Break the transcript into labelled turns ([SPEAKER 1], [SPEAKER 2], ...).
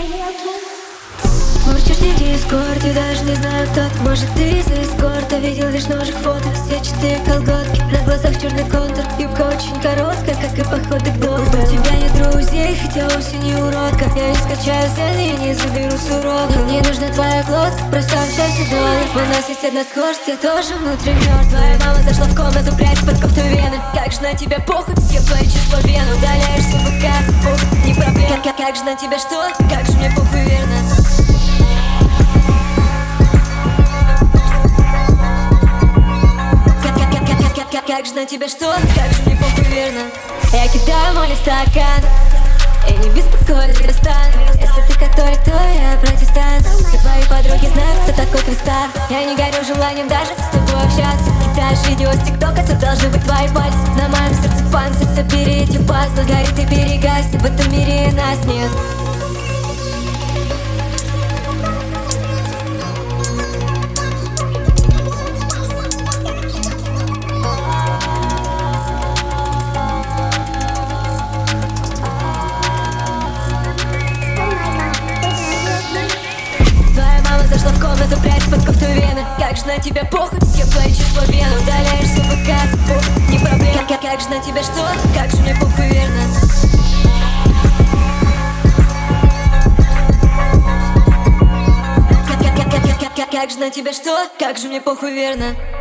[SPEAKER 1] Молчишь, не дискорд, я даже не знаю, кто ты. Может, ты из эскорта, видел лишь ножик фото. Сетчатые колготки, на глазах черный контур. Юбка очень короткая, как и походы к дому. У тебя нет друзей, хотя осень не уродка. Я не скачаю зелень, не заберу с урока. Мне нужна твоя глотка, просто общайся долго. У нас есть одна скорость, я тоже внутри мертвая. Мама зашла в комнату, прячь под кофту вены. Как же на тебя похуй, съем твои чувства вену. Удаляешься в ВК, не проблема. Как же на тебя что, как же мне похуй, верно. Как же на тебя что? Как же мне похуй, верно. Я кидаю моли стакан и не беспокойся, перестану. Если ты католик, то я протестант. Все твои подруги знают, кто такой Кристалл. Я не горю желанием даже с тобой общаться. Кидаешь видео с ТикТока, это должны быть твои пальцы. На моем сердце панцирь, собери эти пазлы. Горит и перегаснет, в этом мире нас нет. Зашла в комнату, прячь под кофту вены. Как же на тебя похуй, съем твои чувства вену. Удаляешься в ВК, не проблема. Как же на тебя что, как же мне похуй, верно. Как же на тебя что, как же мне похуй, верно.